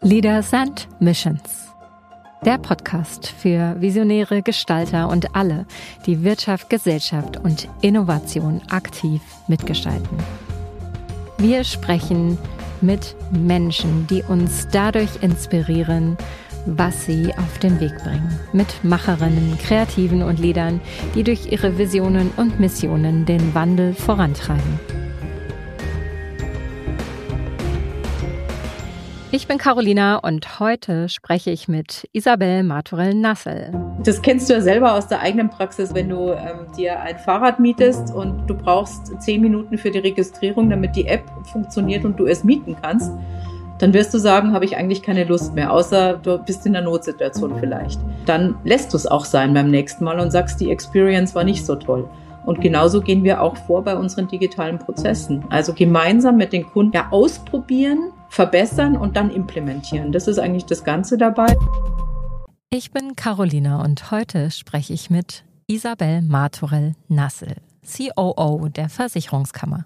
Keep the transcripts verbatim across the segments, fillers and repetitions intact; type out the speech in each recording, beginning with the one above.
Leaders and Missions. Der Podcast für Visionäre, Gestalter und alle, die Wirtschaft, Gesellschaft und Innovation aktiv mitgestalten. Wir sprechen mit Menschen, die uns dadurch inspirieren, was sie auf den Weg bringen. Mit Macherinnen, Kreativen und Leadern, die durch ihre Visionen und Missionen den Wandel vorantreiben. Ich bin Carolina und heute spreche ich mit Isabel Martorell-Nassel. Das kennst du ja selber aus der eigenen Praxis, wenn du ähm, dir ein Fahrrad mietest und du brauchst zehn Minuten für die Registrierung, damit die App funktioniert und du es mieten kannst. Dann wirst du sagen, habe ich eigentlich keine Lust mehr, außer du bist in einer Notsituation vielleicht. Dann lässt du es auch sein beim nächsten Mal und sagst, die Experience war nicht so toll. Und genauso gehen wir auch vor bei unseren digitalen Prozessen. Also gemeinsam mit den Kunden ja ausprobieren, verbessern und dann implementieren. Das ist eigentlich das Ganze dabei. Ich bin Carolina und heute spreche ich mit Isabel Martorell-Nassel, C O O der Versicherungskammer.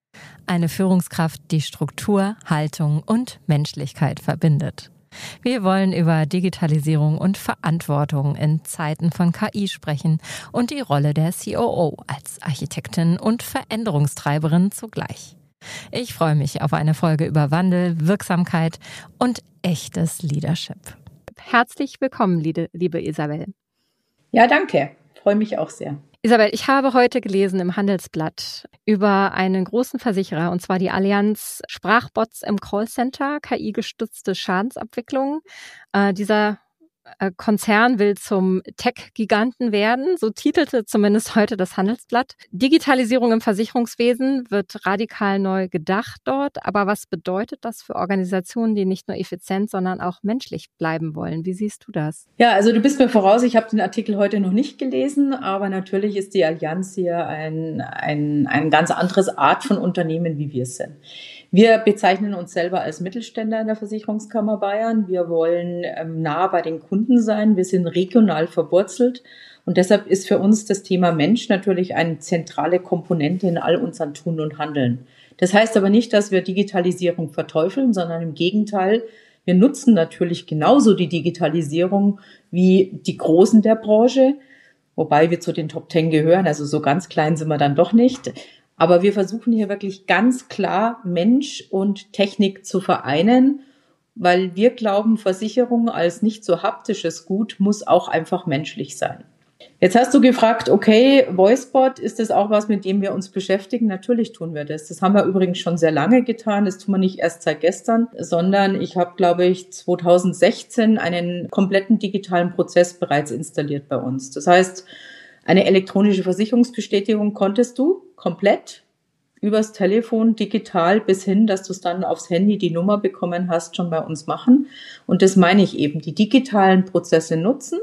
Eine Führungskraft, die Struktur, Haltung und Menschlichkeit verbindet. Wir wollen über Digitalisierung und Verantwortung in Zeiten von K I sprechen und die Rolle der C O O als Architektin und Veränderungstreiberin zugleich. Ich freue mich auf eine Folge über Wandel, Wirksamkeit und echtes Leadership. Herzlich willkommen, liebe Isabel. Ja, danke. Freue mich auch sehr. Isabel, ich habe heute gelesen im Handelsblatt über einen großen Versicherer, und zwar die Allianz Sprachbots im Callcenter, K I-gestützte Schadensabwicklung. Äh, dieser äh, Konzern will zum Tech-Giganten werden, so titelte zumindest heute das Handelsblatt. Digitalisierung im Versicherungswesen wird radikal neu gedacht dort, aber was bedeutet das für Organisationen, die nicht nur effizient, sondern auch menschlich bleiben wollen? Wie siehst du das? Ja, also du bist mir voraus, ich habe den Artikel heute noch nicht gelesen, aber natürlich ist die Allianz hier ein, ein, ein ganz anderes Art von Unternehmen, wie wir es sind. Wir bezeichnen uns selber als Mittelständler in der Versicherungskammer Bayern. Wir wollen ähm, nah bei den Kunden sein. Wir sind regional verwurzelt. Und deshalb ist für uns das Thema Mensch natürlich eine zentrale Komponente in all unseren Tun und Handeln. Das heißt aber nicht, dass wir Digitalisierung verteufeln, sondern im Gegenteil, wir nutzen natürlich genauso die Digitalisierung wie die Großen der Branche, wobei wir zu den Top Ten gehören, also so ganz klein sind wir dann doch nicht. Aber wir versuchen hier wirklich ganz klar Mensch und Technik zu vereinen, weil wir glauben, Versicherung als nicht so haptisches Gut muss auch einfach menschlich sein. Jetzt hast du gefragt, okay, VoiceBot, ist das auch was, mit dem wir uns beschäftigen? Natürlich tun wir das. Das haben wir übrigens schon sehr lange getan. Das tun wir nicht erst seit gestern, sondern ich habe, glaube ich, zwanzig sechzehn einen kompletten digitalen Prozess bereits installiert bei uns. Das heißt, eine elektronische Versicherungsbestätigung konntest du komplett übers Telefon, digital bis hin, dass du es dann aufs Handy die Nummer bekommen hast, schon bei uns machen. Und das meine ich eben, die digitalen Prozesse nutzen,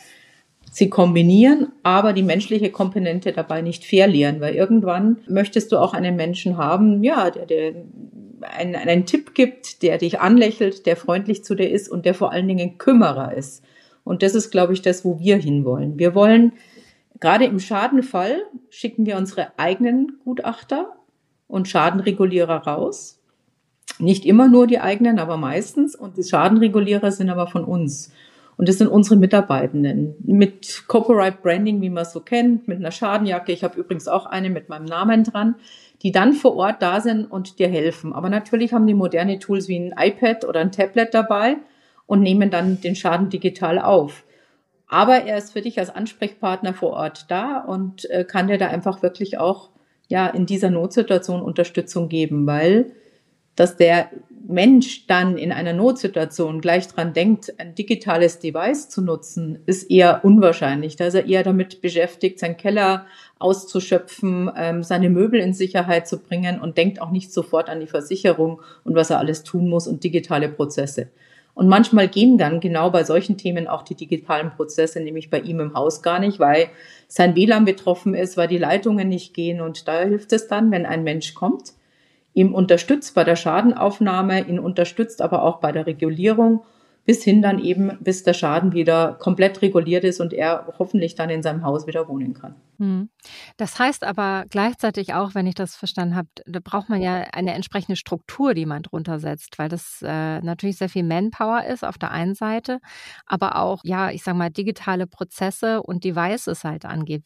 sie kombinieren, aber die menschliche Komponente dabei nicht verlieren, weil irgendwann möchtest du auch einen Menschen haben, ja, der, der einen, einen Tipp gibt, der dich anlächelt, der freundlich zu dir ist und der vor allen Dingen Kümmerer ist. Und das ist, glaube ich, das, wo wir hinwollen. Wir wollen gerade im Schadenfall schicken wir unsere eigenen Gutachter und Schadenregulierer raus. Nicht immer nur die eigenen, aber meistens. Und die Schadenregulierer sind aber von uns. Und das sind unsere Mitarbeitenden. Mit Corporate Branding, wie man es so kennt, mit einer Schadenjacke. Ich habe übrigens auch eine mit meinem Namen dran, die dann vor Ort da sind und dir helfen. Aber natürlich haben die moderne Tools wie ein iPad oder ein Tablet dabei und nehmen dann den Schaden digital auf. Aber er ist für dich als Ansprechpartner vor Ort da und äh, kann dir da einfach wirklich auch ja in dieser Notsituation Unterstützung geben, weil dass der Mensch dann in einer Notsituation gleich dran denkt, ein digitales Device zu nutzen, ist eher unwahrscheinlich. Da ist er eher damit beschäftigt, seinen Keller auszuschöpfen, ähm, seine Möbel in Sicherheit zu bringen und denkt auch nicht sofort an die Versicherung und was er alles tun muss und digitale Prozesse. Und manchmal gehen dann genau bei solchen Themen auch die digitalen Prozesse, nämlich bei ihm im Haus gar nicht, weil sein W L A N betroffen ist, weil die Leitungen nicht gehen. Und da hilft es dann, wenn ein Mensch kommt, ihm unterstützt bei der Schadenaufnahme, ihn unterstützt aber auch bei der Regulierung, bis hin dann eben, bis der Schaden wieder komplett reguliert ist und er hoffentlich dann in seinem Haus wieder wohnen kann. Hm. Das heißt aber gleichzeitig auch, wenn ich das verstanden habe, da braucht man ja eine entsprechende Struktur, die man drunter setzt, weil das äh, natürlich sehr viel Manpower ist auf der einen Seite, aber auch, ja, ich sage mal, digitale Prozesse und Devices halt angeht.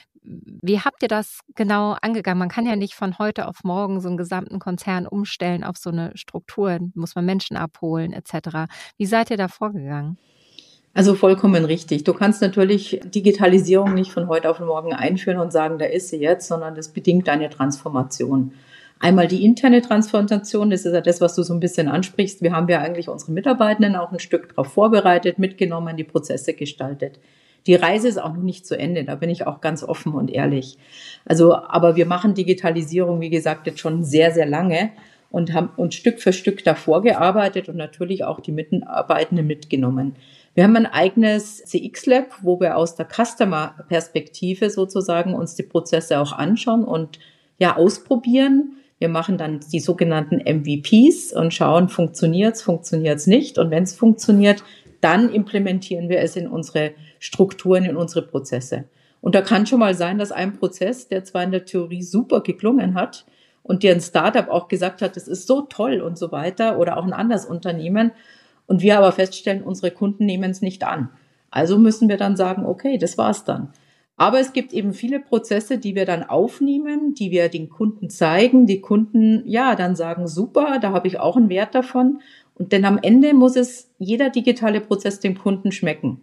Wie habt ihr das genau angegangen? Man kann ja nicht von heute auf morgen so einen gesamten Konzern umstellen auf so eine Struktur, muss man Menschen abholen et cetera. Wie seid ihr da vorgegangen? Also vollkommen richtig. Du kannst natürlich Digitalisierung nicht von heute auf morgen einführen und sagen, da ist sie jetzt, sondern das bedingt eine Transformation. Einmal die interne Transformation, das ist ja das, was du so ein bisschen ansprichst. Wir haben ja eigentlich unsere Mitarbeitenden auch ein Stück darauf vorbereitet, mitgenommen, die Prozesse gestaltet. Die Reise ist auch noch nicht zu Ende, da bin ich auch ganz offen und ehrlich. Also, aber wir machen Digitalisierung, wie gesagt, jetzt schon sehr, sehr lange und haben uns Stück für Stück davor gearbeitet und natürlich auch die Mitarbeitenden mitgenommen. Wir haben ein eigenes C X-Lab, wo wir aus der Customer-Perspektive sozusagen uns die Prozesse auch anschauen und ja ausprobieren. Wir machen dann die sogenannten M V Ps und schauen, funktioniert's, funktioniert's nicht. Und wenn es funktioniert, dann implementieren wir es in unsere Strukturen, in unsere Prozesse. Und da kann schon mal sein, dass ein Prozess, der zwar in der Theorie super geklungen hat und dir ein Startup auch gesagt hat, das ist so toll und so weiter, oder auch ein anderes Unternehmen, und wir aber feststellen, unsere Kunden nehmen es nicht an. Also müssen wir dann sagen, okay, das war's dann. Aber es gibt eben viele Prozesse, die wir dann aufnehmen, die wir den Kunden zeigen. Die Kunden, ja, dann sagen, super, da habe ich auch einen Wert davon. Und denn am Ende muss es jeder digitale Prozess dem Kunden schmecken.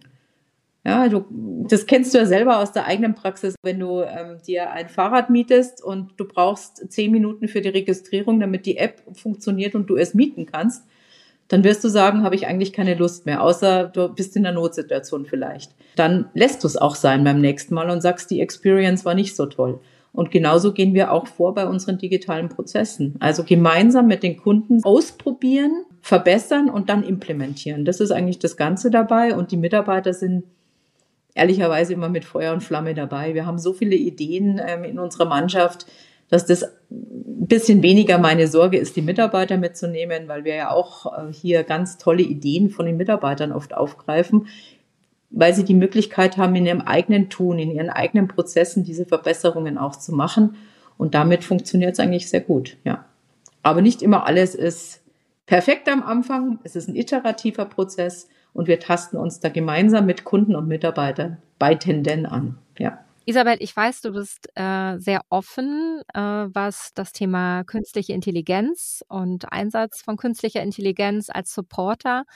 Ja, du, das kennst du ja selber aus der eigenen Praxis. Wenn du ähm, dir ein Fahrrad mietest und du brauchst zehn Minuten für die Registrierung, damit die App funktioniert und du es mieten kannst, dann wirst du sagen, habe ich eigentlich keine Lust mehr, außer du bist in einer Notsituation vielleicht. Dann lässt du es auch sein beim nächsten Mal und sagst, die Experience war nicht so toll. Und genauso gehen wir auch vor bei unseren digitalen Prozessen. Also gemeinsam mit den Kunden ausprobieren, verbessern und dann implementieren. Das ist eigentlich das Ganze dabei. Und die Mitarbeiter sind ehrlicherweise immer mit Feuer und Flamme dabei. Wir haben so viele Ideen ähm, in unserer Mannschaft, dass das ein bisschen weniger meine Sorge ist, die Mitarbeiter mitzunehmen, weil wir ja auch äh, hier ganz tolle Ideen von den Mitarbeitern oft aufgreifen, weil sie die Möglichkeit haben, in ihrem eigenen Tun, in ihren eigenen Prozessen diese Verbesserungen auch zu machen. Und damit funktioniert es eigentlich sehr gut, ja. Aber nicht immer alles ist perfekt am Anfang. Es ist ein iterativer Prozess und wir tasten uns da gemeinsam mit Kunden und Mitarbeitern bei Tenden an, ja. Isabel, ich weiß, du bist äh, sehr offen, äh, was das Thema künstliche Intelligenz und Einsatz von künstlicher Intelligenz als Supporter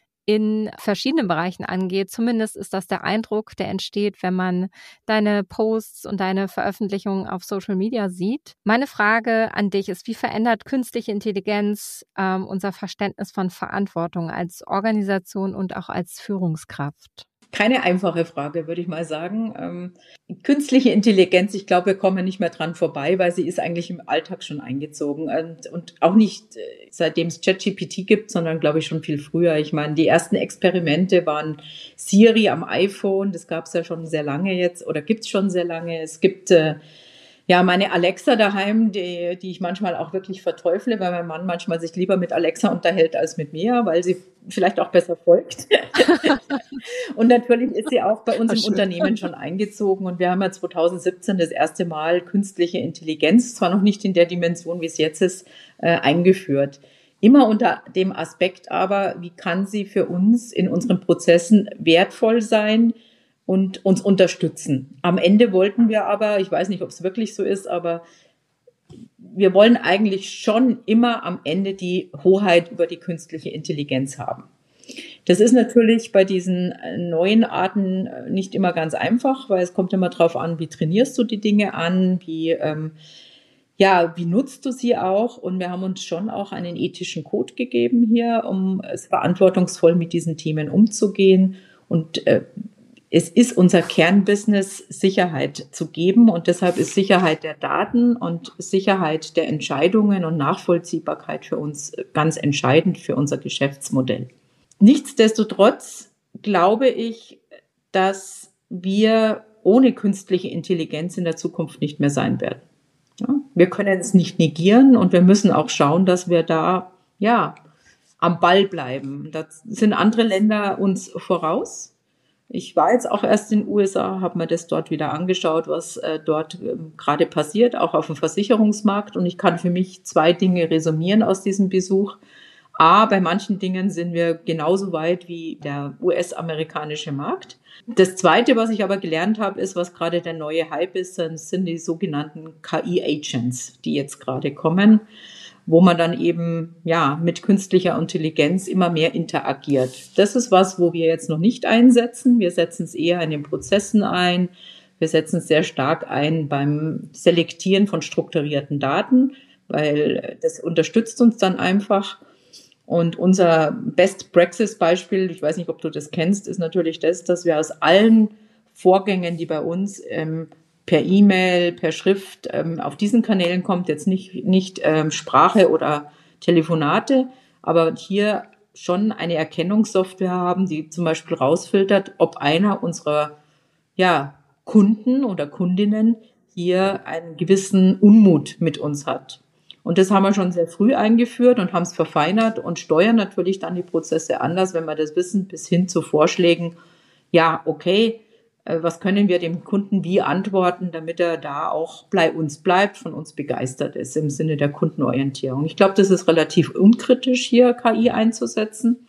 in verschiedenen Bereichen angeht. Zumindest ist das der Eindruck, der entsteht, wenn man deine Posts und deine Veröffentlichungen auf Social Media sieht. Meine Frage an dich ist, wie verändert künstliche Intelligenz ähm, unser Verständnis von Verantwortung als Organisation und auch als Führungskraft? Keine einfache Frage, würde ich mal sagen. Ähm, künstliche Intelligenz, ich glaube, wir kommen nicht mehr dran vorbei, weil sie ist eigentlich im Alltag schon eingezogen. Und, und auch nicht äh, seitdem es ChatGPT gibt, sondern glaube ich schon viel früher. Ich meine, die ersten Experimente waren Siri am iPhone, das gab es ja schon sehr lange jetzt oder gibt es schon sehr lange. Es gibt äh, ja meine Alexa daheim, die, die ich manchmal auch wirklich verteufle, weil mein Mann manchmal sich lieber mit Alexa unterhält als mit mir, weil sie vielleicht auch besser folgt. Und natürlich ist sie auch bei uns im Unternehmen schon eingezogen. Und wir haben ja zwanzig siebzehn das erste Mal künstliche Intelligenz, zwar noch nicht in der Dimension, wie es jetzt ist, äh, eingeführt. Immer unter dem Aspekt aber, wie kann sie für uns in unseren Prozessen wertvoll sein und uns unterstützen. Am Ende wollten wir aber, ich weiß nicht, ob es wirklich so ist, aber wir wollen eigentlich schon immer am Ende die Hoheit über die künstliche Intelligenz haben. Das ist natürlich bei diesen neuen Arten nicht immer ganz einfach, weil es kommt immer darauf an, wie trainierst du die Dinge an, wie, ähm, ja, wie nutzt du sie auch? Und wir haben uns schon auch einen ethischen Code gegeben hier, um es verantwortungsvoll mit diesen Themen umzugehen. Und äh, es ist unser Kernbusiness, Sicherheit zu geben. Und deshalb ist Sicherheit der Daten und Sicherheit der Entscheidungen und Nachvollziehbarkeit für uns ganz entscheidend für unser Geschäftsmodell. Nichtsdestotrotz glaube ich, dass wir ohne künstliche Intelligenz in der Zukunft nicht mehr sein werden. Ja, wir können es nicht negieren und wir müssen auch schauen, dass wir da ja am Ball bleiben. Da sind andere Länder uns voraus. Ich war jetzt auch erst in den U S A, habe mir das dort wieder angeschaut, was äh, dort ähm, gerade passiert, auch auf dem Versicherungsmarkt. Und ich kann für mich zwei Dinge resümieren aus diesem Besuch. A, bei manchen Dingen sind wir genauso weit wie der U S-amerikanische Markt. Das Zweite, was ich aber gelernt habe, ist, was gerade der neue Hype ist, sind die sogenannten K I-Agents, die jetzt gerade kommen, wo man dann eben ja mit künstlicher Intelligenz immer mehr interagiert. Das ist was, wo wir jetzt noch nicht einsetzen. Wir setzen es eher in den Prozessen ein. Wir setzen es sehr stark ein beim Selektieren von strukturierten Daten, weil das unterstützt uns dann einfach. Und unser Best-Praxis-Beispiel, ich weiß nicht, ob du das kennst, ist natürlich das, dass wir aus allen Vorgängen, die bei uns ähm, per E-Mail, per Schrift ähm, auf diesen Kanälen kommt, jetzt nicht, nicht ähm, Sprache oder Telefonate, aber hier schon eine Erkennungssoftware haben, die zum Beispiel rausfiltert, ob einer unserer ja, Kunden oder Kundinnen hier einen gewissen Unmut mit uns hat. Und das haben wir schon sehr früh eingeführt und haben es verfeinert und steuern natürlich dann die Prozesse anders, wenn wir das wissen, bis hin zu Vorschlägen. Ja, okay, was können wir dem Kunden wie antworten, damit er da auch bei uns bleibt, von uns begeistert ist im Sinne der Kundenorientierung. Ich glaube, das ist relativ unkritisch, hier K I einzusetzen.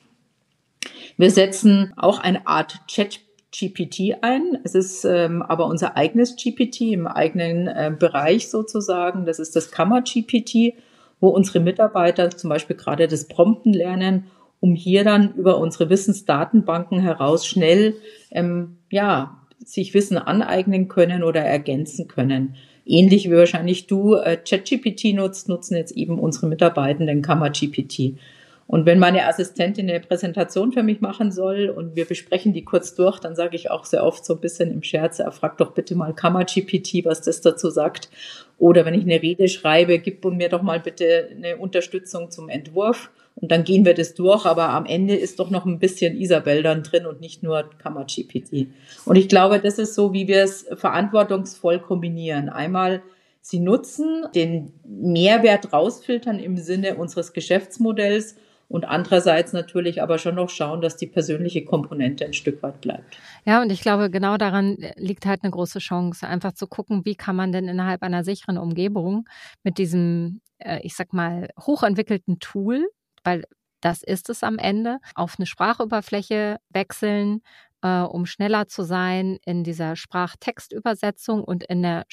Wir setzen auch eine Art Chat G P T ein. Es ist ähm, aber unser eigenes G P T im eigenen äh, Bereich sozusagen. Das ist das Kammer-G P T, wo unsere Mitarbeiter zum Beispiel gerade das Prompten lernen, um hier dann über unsere Wissensdatenbanken heraus schnell ähm, ja sich Wissen aneignen können oder ergänzen können. Ähnlich wie wahrscheinlich du äh, ChatGPT nutzt, nutzen jetzt eben unsere Mitarbeiter den Kammer-G P T. Und wenn meine Assistentin eine Präsentation für mich machen soll und wir besprechen die kurz durch, dann sage ich auch sehr oft so ein bisschen im Scherz, frag doch bitte mal Kammer-G P T, was das dazu sagt. Oder wenn ich eine Rede schreibe, gib mir doch mal bitte eine Unterstützung zum Entwurf. Und dann gehen wir das durch, aber am Ende ist doch noch ein bisschen Isabel dann drin und nicht nur Kammer-G P T. Und ich glaube, das ist so, wie wir es verantwortungsvoll kombinieren. Einmal sie nutzen, den Mehrwert rausfiltern im Sinne unseres Geschäftsmodells und andererseits natürlich aber schon noch schauen, dass die persönliche Komponente ein Stück weit bleibt. Ja, und ich glaube, genau daran liegt halt eine große Chance, einfach zu gucken, wie kann man denn innerhalb einer sicheren Umgebung mit diesem, äh, ich sag mal, hochentwickelten Tool, weil das ist es am Ende, auf eine Sprachoberfläche wechseln, äh, um schneller zu sein in dieser Sprachtextübersetzung und in der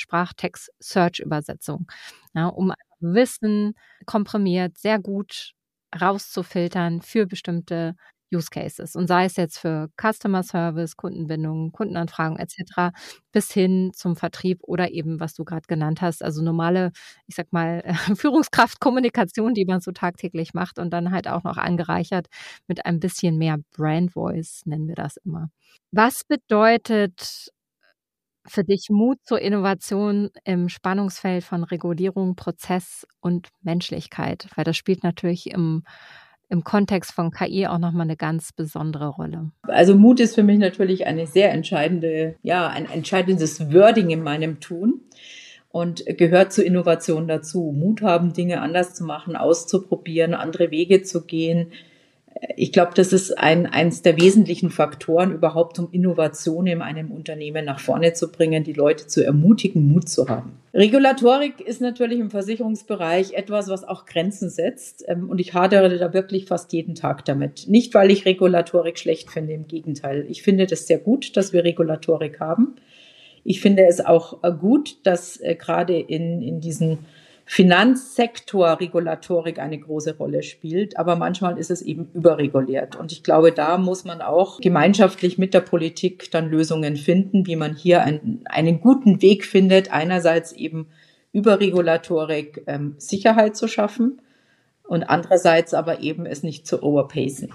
Sprachtext-Search-Übersetzung, ja, um Wissen komprimiert sehr gut rauszufiltern für bestimmte Use Cases. Und sei es jetzt für Customer Service, Kundenbindung, Kundenanfragen et cetera, bis hin zum Vertrieb oder eben, was du gerade genannt hast, also normale, ich sag mal, Führungskraftkommunikation, die man so tagtäglich macht und dann halt auch noch angereichert mit ein bisschen mehr Brand Voice, nennen wir das immer. Was bedeutet für dich Mut zur Innovation im Spannungsfeld von Regulierung, Prozess und Menschlichkeit? Weil das spielt natürlich im, im Kontext von K I auch nochmal eine ganz besondere Rolle. Also Mut ist für mich natürlich eine sehr entscheidende, ja, ein entscheidendes Wording in meinem Tun und gehört zur Innovation dazu. Mut haben, Dinge anders zu machen, auszuprobieren, andere Wege zu gehen. Ich glaube, das ist ein, eins der wesentlichen Faktoren überhaupt, um Innovation in einem Unternehmen nach vorne zu bringen, die Leute zu ermutigen, Mut zu haben. Regulatorik ist natürlich im Versicherungsbereich etwas, was auch Grenzen setzt. Und ich hadere da wirklich fast jeden Tag damit. Nicht, weil ich Regulatorik schlecht finde, im Gegenteil. Ich finde das sehr gut, dass wir Regulatorik haben. Ich finde es auch gut, dass gerade in, in diesen Finanzsektor Regulatorik eine große Rolle spielt, aber manchmal ist es eben überreguliert. Und ich glaube, da muss man auch gemeinschaftlich mit der Politik dann Lösungen finden, wie man hier einen, einen guten Weg findet, einerseits eben über Regulatorik ähm, Sicherheit zu schaffen und andererseits aber eben es nicht zu overpacen.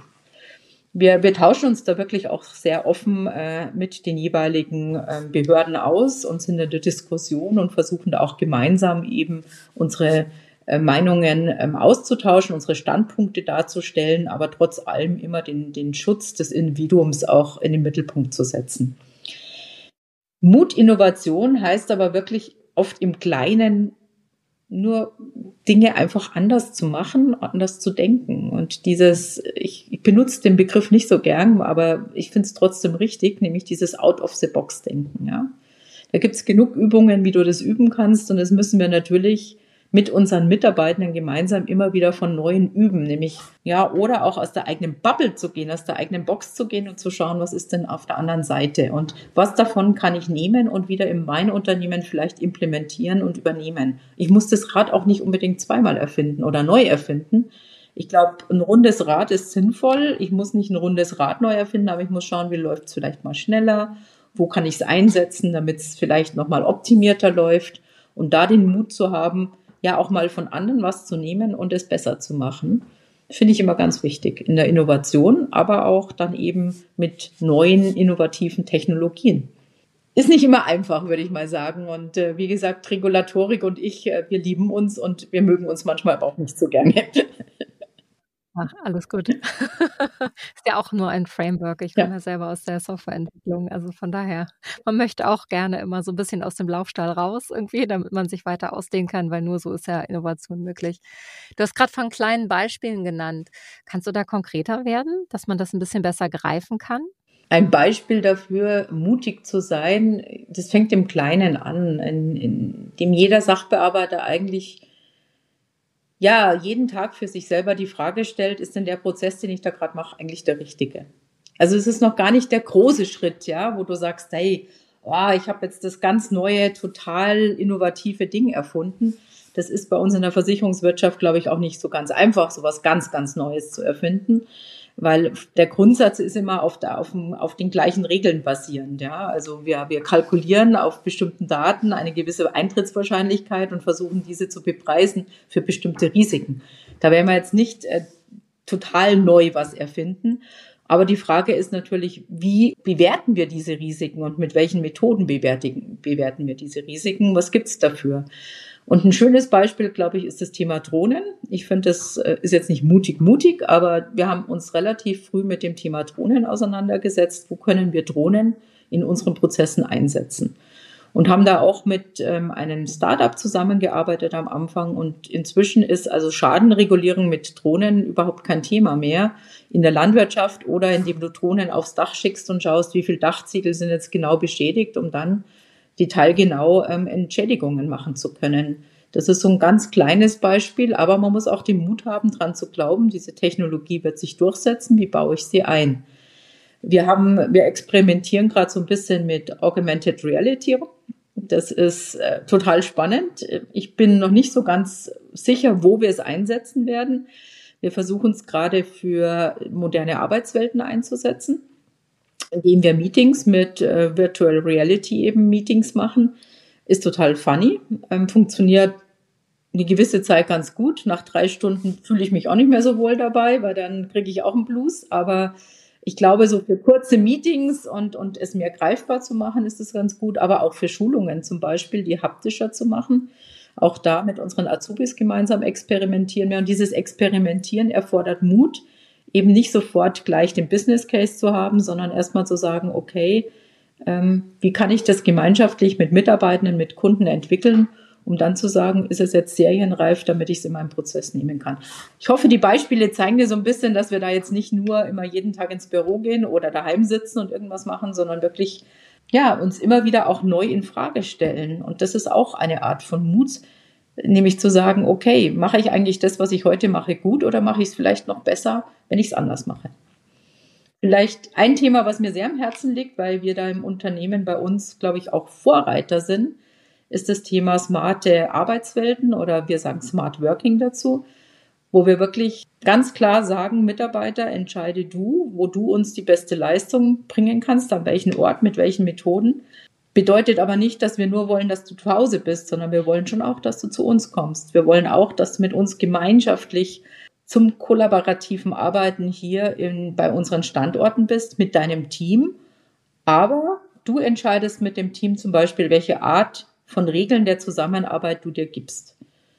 Wir, wir tauschen uns da wirklich auch sehr offen äh, mit den jeweiligen äh, Behörden aus und sind in der Diskussion und versuchen da auch gemeinsam eben unsere äh, Meinungen ähm, auszutauschen, unsere Standpunkte darzustellen, aber trotz allem immer den, den Schutz des Individuums auch in den Mittelpunkt zu setzen. Mut, Innovation heißt aber wirklich oft im Kleinen nur Dinge einfach anders zu machen, anders zu denken. Und dieses, ich, ich benutze den Begriff nicht so gern, aber ich finde es trotzdem richtig, nämlich dieses Out-of-the-Box-Denken. Ja? Da gibt es genug Übungen, wie du das üben kannst, und das müssen wir natürlich mit unseren Mitarbeitenden gemeinsam immer wieder von Neuem üben, nämlich, ja, oder auch aus der eigenen Bubble zu gehen, aus der eigenen Box zu gehen und zu schauen, was ist denn auf der anderen Seite und was davon kann ich nehmen und wieder in mein Unternehmen vielleicht implementieren und übernehmen. Ich muss das Rad auch nicht unbedingt zweimal erfinden oder neu erfinden. Ich glaube, ein rundes Rad ist sinnvoll. Ich muss nicht ein rundes Rad neu erfinden, aber ich muss schauen, wie läuft es vielleicht mal schneller, wo kann ich es einsetzen, damit es vielleicht nochmal optimierter läuft, und da den Mut zu haben, ja auch mal von anderen was zu nehmen und es besser zu machen, finde ich immer ganz wichtig in der Innovation, aber auch dann eben mit neuen innovativen Technologien. Ist nicht immer einfach, würde ich mal sagen. Und äh, wie gesagt, Regulatorik und ich, äh, wir lieben uns und wir mögen uns manchmal aber auch nicht so gerne. Ach, alles gut. Ist ja auch nur ein Framework. Ich komme Ja. ja selber aus der Softwareentwicklung. Also von daher, man möchte auch gerne immer so ein bisschen aus dem Laufstall raus irgendwie, damit man sich weiter ausdehnen kann, weil nur so ist ja Innovation möglich. Du hast gerade von kleinen Beispielen genannt. Kannst du da konkreter werden, dass man das ein bisschen besser greifen kann? Ein Beispiel dafür, mutig zu sein, das fängt im Kleinen an, in, in dem jeder Sachbearbeiter eigentlich ja, jeden Tag für sich selber die Frage stellt, ist denn der Prozess, den ich da gerade mache, eigentlich der richtige? Also es ist noch gar nicht der große Schritt, ja, wo du sagst, hey, oh, ich habe jetzt das ganz neue, total innovative Ding erfunden. Das ist bei uns in der Versicherungswirtschaft, glaube ich, auch nicht so ganz einfach, sowas ganz, ganz Neues zu erfinden, weil der Grundsatz ist immer auf, der, auf, dem, auf den gleichen Regeln basierend. Ja? Also wir, wir kalkulieren auf bestimmten Daten eine gewisse Eintrittswahrscheinlichkeit und versuchen, diese zu bepreisen für bestimmte Risiken. Da werden wir jetzt nicht äh, total neu was erfinden. Aber die Frage ist natürlich, wie bewerten wir diese Risiken und mit welchen Methoden bewerten, bewerten wir diese Risiken? Was gibt's dafür? Und ein schönes Beispiel, glaube ich, ist das Thema Drohnen. Ich finde, das ist jetzt nicht mutig, mutig, aber wir haben uns relativ früh mit dem Thema Drohnen auseinandergesetzt. Wo können wir Drohnen in unseren Prozessen einsetzen? Und haben da auch mit ähm, einem Startup zusammengearbeitet am Anfang. Und inzwischen ist also Schadenregulierung mit Drohnen überhaupt kein Thema mehr in der Landwirtschaft oder indem du Drohnen aufs Dach schickst und schaust, wie viele Dachziegel sind jetzt genau beschädigt, um dann detailgenau ähm, Entschädigungen machen zu können. Das ist so ein ganz kleines Beispiel, aber man muss auch den Mut haben, dran zu glauben, diese Technologie wird sich durchsetzen, wie baue ich sie ein? Wir haben, wir experimentieren gerade so ein bisschen mit Augmented Reality. Das ist äh, total spannend. Ich bin noch nicht so ganz sicher, wo wir es einsetzen werden. Wir versuchen es gerade für moderne Arbeitswelten einzusetzen, indem wir Meetings mit äh, Virtual Reality eben Meetings machen. Ist total funny, ähm, funktioniert eine gewisse Zeit ganz gut. Nach drei Stunden fühle ich mich auch nicht mehr so wohl dabei, weil dann kriege ich auch einen Blues. Aber ich glaube, so für kurze Meetings und, und es mehr greifbar zu machen, ist das ganz gut. Aber auch für Schulungen zum Beispiel, die haptischer zu machen. Auch da mit unseren Azubis gemeinsam experimentieren wir. Und dieses Experimentieren erfordert Mut, eben nicht sofort gleich den Business Case zu haben, sondern erstmal zu sagen, okay, ähm, wie kann ich das gemeinschaftlich mit Mitarbeitenden, mit Kunden entwickeln, um dann zu sagen, ist es jetzt serienreif, damit ich es in meinen Prozess nehmen kann. Ich hoffe, die Beispiele zeigen dir so ein bisschen, dass wir da jetzt nicht nur immer jeden Tag ins Büro gehen oder daheim sitzen und irgendwas machen, sondern wirklich ja, uns immer wieder auch neu in Frage stellen. Und das ist auch eine Art von Mut, nämlich zu sagen, okay, mache ich eigentlich das, was ich heute mache, gut oder mache ich es vielleicht noch besser, wenn ich es anders mache? Vielleicht ein Thema, was mir sehr am Herzen liegt, weil wir da im Unternehmen bei uns, glaube ich, auch Vorreiter sind, ist das Thema smarte Arbeitswelten oder wir sagen Smart Working dazu, wo wir wirklich ganz klar sagen, Mitarbeiter, entscheide du, wo du uns die beste Leistung bringen kannst, an welchen Ort, mit welchen Methoden. Bedeutet aber nicht, dass wir nur wollen, dass du zu Hause bist, sondern wir wollen schon auch, dass du zu uns kommst. Wir wollen auch, dass du mit uns gemeinschaftlich zum kollaborativen Arbeiten hier in, bei unseren Standorten bist, mit deinem Team. Aber du entscheidest mit dem Team zum Beispiel, welche Art von Regeln der Zusammenarbeit du dir gibst.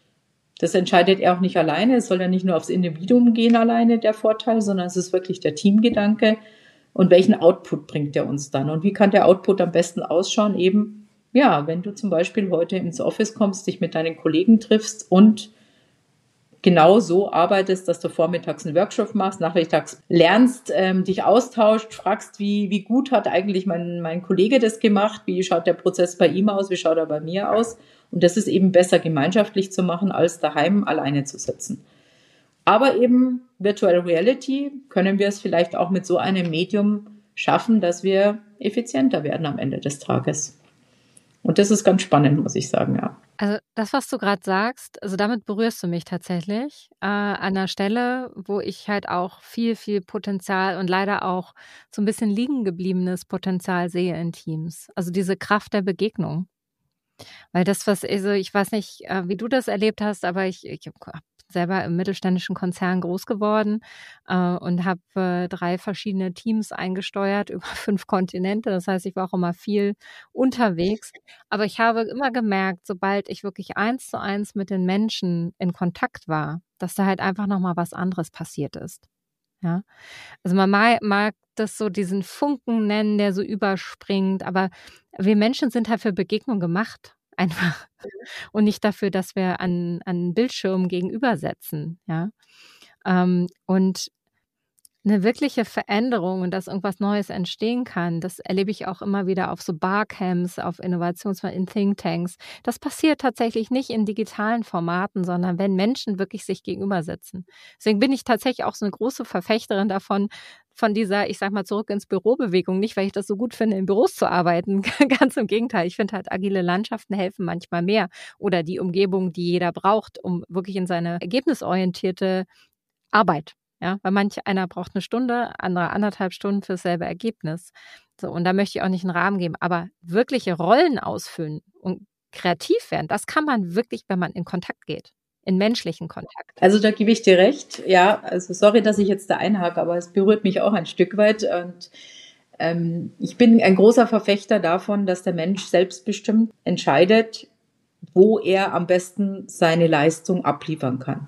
Das entscheidet er auch nicht alleine. Es soll ja nicht nur aufs Individuum gehen alleine, der Vorteil, sondern es ist wirklich der Teamgedanke. Und welchen Output bringt der uns dann? Und wie kann der Output am besten ausschauen? Eben ja, wenn du zum Beispiel heute ins Office kommst, dich mit deinen Kollegen triffst und genau so arbeitest, dass du vormittags einen Workshop machst, nachmittags lernst, ähm, dich austauscht, fragst, wie, wie gut hat eigentlich mein, mein Kollege das gemacht, wie schaut der Prozess bei ihm aus, wie schaut er bei mir aus. Und das ist eben besser gemeinschaftlich zu machen, als daheim alleine zu sitzen. Aber eben Virtual Reality können wir es vielleicht auch mit so einem Medium schaffen, dass wir effizienter werden am Ende des Tages. Und das ist ganz spannend, muss ich sagen, ja. Also das, was du gerade sagst, also damit berührst du mich tatsächlich äh, an einer Stelle, wo ich halt auch viel, viel Potenzial und leider auch so ein bisschen liegen gebliebenes Potenzial sehe in Teams. Also diese Kraft der Begegnung. Weil das, was, also ich weiß nicht, äh, wie du das erlebt hast, aber ich, ich habe selber im mittelständischen Konzern groß geworden äh, und habe äh, drei verschiedene Teams eingesteuert über fünf Kontinente. Das heißt, ich war auch immer viel unterwegs. Aber ich habe immer gemerkt, sobald ich wirklich eins zu eins mit den Menschen in Kontakt war, dass da halt einfach nochmal was anderes passiert ist. Ja, also man mag, mag das so diesen Funken nennen, der so überspringt, aber wir Menschen sind halt für Begegnung gemacht, einfach. Und nicht dafür, dass wir an, an Bildschirmen gegenüber sitzen, ja. Ähm, und eine wirkliche Veränderung und dass irgendwas Neues entstehen kann, das erlebe ich auch immer wieder auf so Barcamps, auf Innovations- in Thinktanks. Das passiert tatsächlich nicht in digitalen Formaten, sondern wenn Menschen wirklich sich gegenüber sitzen. Deswegen bin ich tatsächlich auch so eine große Verfechterin davon, von dieser, ich sag mal, zurück ins Büro-Bewegung. Nicht, weil ich das so gut finde, in Büros zu arbeiten. Ganz im Gegenteil. Ich finde halt, agile Landschaften helfen manchmal mehr. Oder die Umgebung, die jeder braucht, um wirklich in seine ergebnisorientierte Arbeit. Ja, weil manch einer braucht eine Stunde, andere anderthalb Stunden für dasselbe Ergebnis. So, und da möchte ich auch nicht einen Rahmen geben. Aber wirkliche Rollen ausfüllen und kreativ werden, das kann man wirklich, wenn man in Kontakt geht, in menschlichen Kontakt. Also da gebe ich dir recht. Ja, also sorry, dass ich jetzt da einhake, aber es berührt mich auch ein Stück weit. Und ähm, ich bin ein großer Verfechter davon, dass der Mensch selbstbestimmt entscheidet, wo er am besten seine Leistung abliefern kann.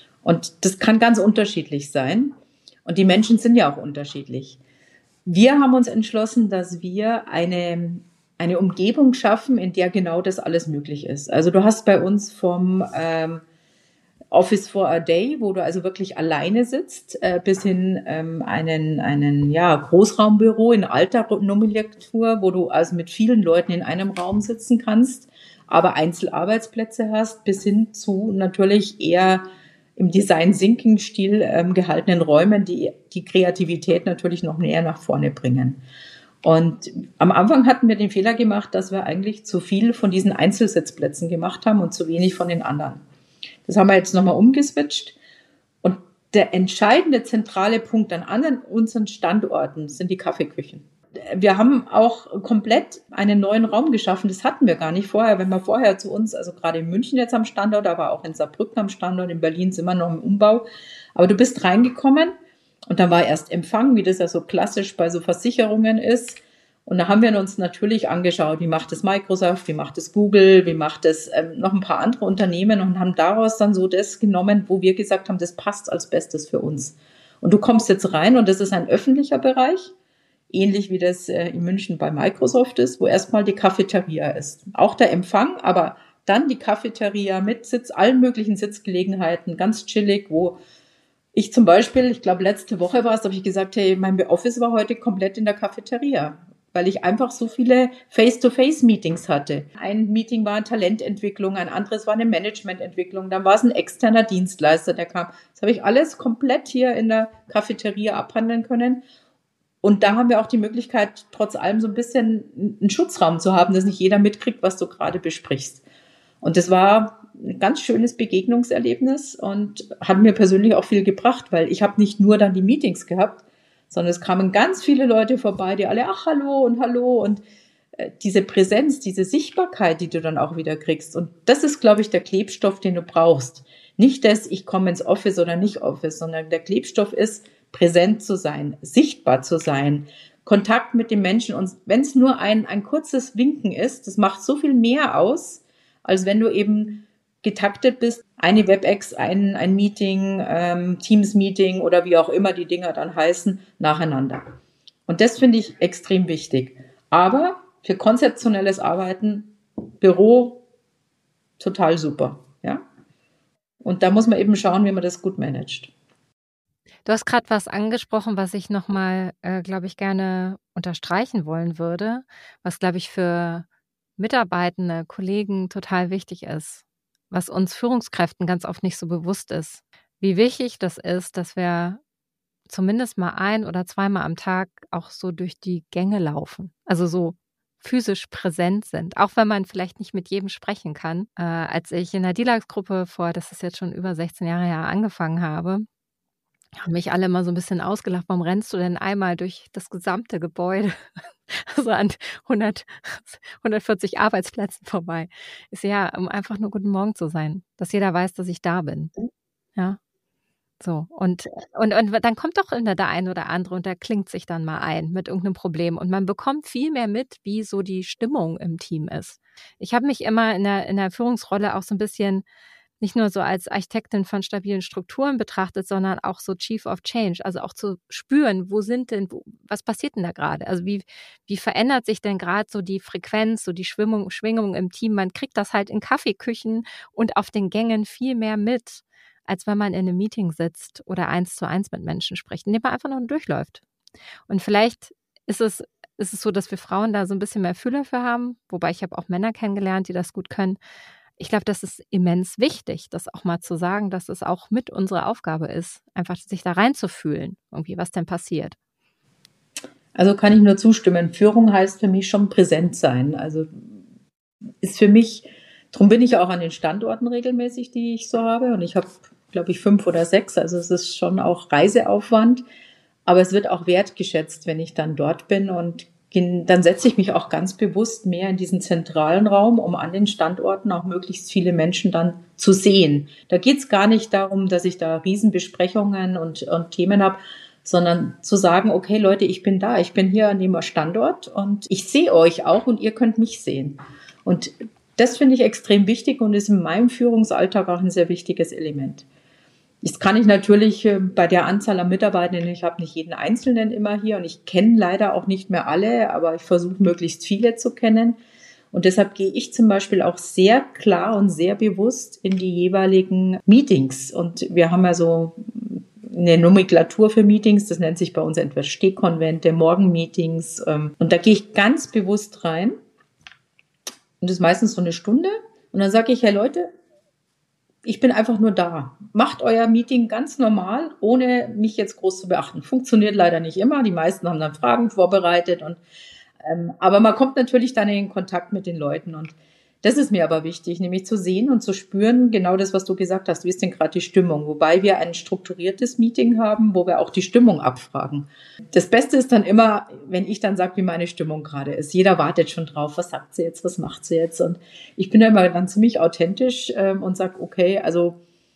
Und das kann ganz unterschiedlich sein. Und die Menschen sind ja auch unterschiedlich. Wir haben uns entschlossen, dass wir eine, eine Umgebung schaffen, in der genau das alles möglich ist. Also du hast bei uns vom ähm, Office for a Day, wo du also wirklich alleine sitzt, äh, bis hin ähm, einen, einen ja, Großraumbüro in alter Nomenklatur, wo du also mit vielen Leuten in einem Raum sitzen kannst, aber Einzelarbeitsplätze hast, bis hin zu natürlich eher im Design-Thinking-Stil ähm, gehaltenen Räumen, die die Kreativität natürlich noch näher nach vorne bringen. Und am Anfang hatten wir den Fehler gemacht, dass wir eigentlich zu viel von diesen Einzelsitzplätzen gemacht haben und zu wenig von den anderen. Das haben wir jetzt nochmal umgeswitcht. Und der entscheidende zentrale Punkt an allen unseren Standorten sind die Kaffeeküchen. Wir haben auch komplett einen neuen Raum geschaffen. Das hatten wir gar nicht vorher. Wenn wir vorher zu uns, also gerade in München jetzt am Standort, aber auch in Saarbrücken am Standort, in Berlin sind wir noch im Umbau. Aber du bist reingekommen und dann war erst Empfang, wie das ja so klassisch bei so Versicherungen ist. Und da haben wir uns natürlich angeschaut, wie macht es Microsoft, wie macht es Google, wie macht es ähm, noch ein paar andere Unternehmen und haben daraus dann so das genommen, wo wir gesagt haben, das passt als Bestes für uns. Und du kommst jetzt rein und das ist ein öffentlicher Bereich. Ähnlich wie das in München bei Microsoft ist, wo erstmal die Cafeteria ist. Auch der Empfang, aber dann die Cafeteria mit Sitz, allen möglichen Sitzgelegenheiten, ganz chillig, wo ich zum Beispiel, ich glaube letzte Woche war es, habe ich gesagt, hey, mein Office war heute komplett in der Cafeteria, weil ich einfach so viele Face-to-Face-Meetings hatte. Ein Meeting war Talententwicklung, ein anderes war eine Managemententwicklung, dann war es ein externer Dienstleister, der kam. Das habe ich alles komplett hier in der Cafeteria abhandeln können. Und da haben wir auch die Möglichkeit, trotz allem so ein bisschen einen Schutzraum zu haben, dass nicht jeder mitkriegt, was du gerade besprichst. Und das war ein ganz schönes Begegnungserlebnis und hat mir persönlich auch viel gebracht, weil ich habe nicht nur dann die Meetings gehabt, sondern es kamen ganz viele Leute vorbei, die alle, ach, hallo und hallo und äh, diese Präsenz, diese Sichtbarkeit, die du dann auch wieder kriegst. Und das ist, glaube ich, der Klebstoff, den du brauchst. Nicht das, ich komme ins Office oder nicht Office, sondern der Klebstoff ist, präsent zu sein, sichtbar zu sein, Kontakt mit den Menschen. Und wenn es nur ein, ein kurzes Winken ist, das macht so viel mehr aus, als wenn du eben getaktet bist. Eine WebEx, ein, ein Meeting, ähm, Teams-Meeting oder wie auch immer die Dinger dann heißen, nacheinander. Und das finde ich extrem wichtig. Aber für konzeptionelles Arbeiten Büro, total super, ja. Und da muss man eben schauen, wie man das gut managt. Du hast gerade was angesprochen, was ich nochmal, äh, glaube ich, gerne unterstreichen wollen würde, was, glaube ich, für Mitarbeitende, Kollegen total wichtig ist, was uns Führungskräften ganz oft nicht so bewusst ist. Wie wichtig das ist, dass wir zumindest mal ein oder zweimal am Tag auch so durch die Gänge laufen. Also so physisch präsent sind, auch wenn man vielleicht nicht mit jedem sprechen kann. Äh, als ich in der D LAX-Gruppe vor, das ist jetzt schon über sechzehn Jahre her, angefangen habe, haben mich alle immer so ein bisschen ausgelacht. Warum rennst du denn einmal durch das gesamte Gebäude, so an hundert, hundertvierzig Arbeitsplätzen vorbei? Ist ja, um einfach nur guten Morgen zu sein, dass jeder weiß, dass ich da bin. Ja, so. Und, und, und dann kommt doch immer der ein oder andere und der klingt sich dann mal ein mit irgendeinem Problem. Und man bekommt viel mehr mit, wie so die Stimmung im Team ist. Ich habe mich immer in der, in der Führungsrolle auch so ein bisschen nicht nur so als Architektin von stabilen Strukturen betrachtet, sondern auch so Chief of Change, also auch zu spüren, wo sind denn, wo, was passiert denn da gerade? Also wie, wie verändert sich denn gerade so die Frequenz, so die Schwingung, Schwingung im Team? Man kriegt das halt in Kaffeeküchen und auf den Gängen viel mehr mit, als wenn man in einem Meeting sitzt oder eins zu eins mit Menschen spricht, indem man einfach nur durchläuft. Und vielleicht ist es, ist es so, dass wir Frauen da so ein bisschen mehr Fühler für haben, wobei ich habe auch Männer kennengelernt, die das gut können. Ich glaube, das ist immens wichtig, das auch mal zu sagen, dass es auch mit unserer Aufgabe ist, einfach sich da reinzufühlen, irgendwie, was denn passiert. Also kann ich nur zustimmen. Führung heißt für mich schon präsent sein. Also ist für mich, darum bin ich auch an den Standorten regelmäßig, die ich so habe. Und ich habe, glaube ich, fünf oder sechs. Also es ist schon auch Reiseaufwand. Aber es wird auch wertgeschätzt, wenn ich dann dort bin. Und dann setze ich mich auch ganz bewusst mehr in diesen zentralen Raum, um an den Standorten auch möglichst viele Menschen dann zu sehen. Da geht es gar nicht darum, dass ich da Riesenbesprechungen und, und Themen habe, sondern zu sagen, okay Leute, ich bin da, ich bin hier an dem Standort und ich sehe euch auch und ihr könnt mich sehen. Und das finde ich extrem wichtig und ist in meinem Führungsalltag auch ein sehr wichtiges Element. Das kann ich natürlich bei der Anzahl an Mitarbeitenden, ich habe nicht jeden Einzelnen immer hier und ich kenne leider auch nicht mehr alle, aber ich versuche möglichst viele zu kennen. Und deshalb gehe ich zum Beispiel auch sehr klar und sehr bewusst in die jeweiligen Meetings. Und wir haben ja so eine Nomenklatur für Meetings, das nennt sich bei uns entweder Stehkonvente, Morgenmeetings. Und da gehe ich ganz bewusst rein. Und das ist meistens so eine Stunde. Und dann sage ich, hey Leute, ich bin einfach nur da. Macht euer Meeting ganz normal, ohne mich jetzt groß zu beachten. Funktioniert leider nicht immer. Die meisten haben dann Fragen vorbereitet. Und, ähm, aber man kommt natürlich dann in Kontakt mit den Leuten. Und das ist mir aber wichtig, nämlich zu sehen und zu spüren, genau das, was du gesagt hast. Wie ist denn gerade die Stimmung? Wobei wir ein strukturiertes Meeting haben, wo wir auch die Stimmung abfragen. Das Beste ist dann immer, wenn ich dann sage, wie meine Stimmung gerade ist. Jeder wartet schon drauf, was sagt sie jetzt, was macht sie jetzt? Und ich bin da immer dann ziemlich authentisch ähm, und sage, okay, also